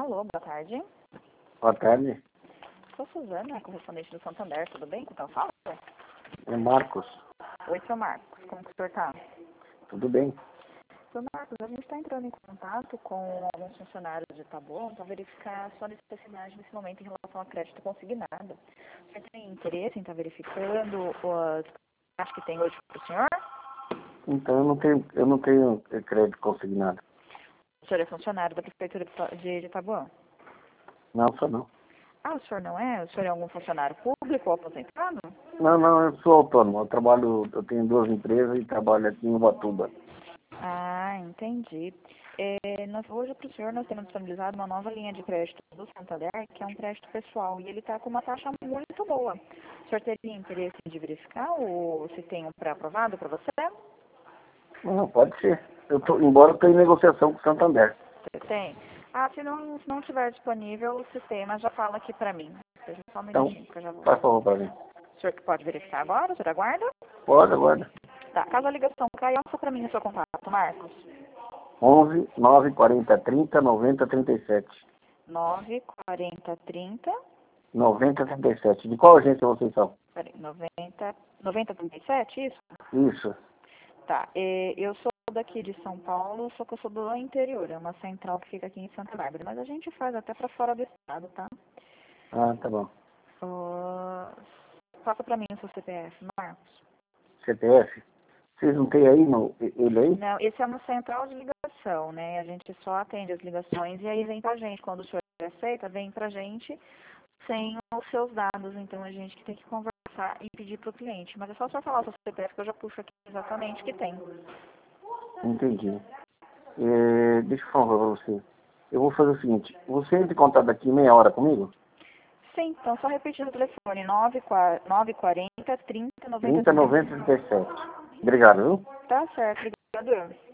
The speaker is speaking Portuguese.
Alô, boa tarde. Boa tarde. Sou Suzana, correspondente do Santander, tudo bem? Com quem eu falo? É Marcos. Oi, seu Marcos, como que o senhor tá? Tudo bem? Seu Marcos, a gente está entrando em contato com alguns funcionários de Taboão para verificar a sua necessidade nesse momento em relação a crédito consignado. Você tem interesse em estar verificando as taxas que tem hoje para o senhor? Então eu não tenho crédito consignado. O senhor é funcionário da Prefeitura de Taboão? Não, só não. Ah, o senhor não é? O senhor é algum funcionário público ou aposentado? Não, eu sou autônomo. Eu tenho 2 empresas e trabalho aqui em Ubatuba. Ah, entendi. Hoje para o senhor nós temos disponibilizado uma nova linha de crédito do Santander, que é um crédito pessoal, e ele está com uma taxa muito boa. O senhor teria interesse de verificar ou se tem um pré-aprovado para você? Não, pode ser. Embora eu estou em negociação com o Santander. Você tem? Ah, se não tiver disponível, o sistema já fala aqui para mim. Seja só um Então, minutinho que eu já vou. faz favor para mim. O senhor que pode verificar agora? O senhor aguarda? Pode, agora. Tá, caso a ligação caia, passa para mim o seu contato, Marcos. 11 9 40 30 90 37. 94030. 90 37. De qual agência vocês são? Peraí, 9037, isso? Isso. Tá, eu sou daqui de São Paulo, só que eu sou do interior, é uma central que fica aqui em Santa Bárbara, mas a gente faz até para fora do estado, tá? Ah, tá bom. Passa para mim o seu CPF, Marcos. CPF? Vocês não têm aí ele aí? Não, esse é uma central de ligação, né? A gente só atende as ligações e aí vem pra gente. Quando o senhor aceita, vem pra gente sem os seus dados. Então a gente que tem que conversar e pedir pro cliente. Mas é só o senhor falar o seu CPF que eu já puxo aqui exatamente o que tem. Entendi. Deixa eu falar para você. Eu vou fazer o seguinte. Você entra em contato daqui meia hora comigo? Sim, então só repetir o telefone. 940 30 90 30 90 37. Obrigado, viu? Tá certo, obrigado.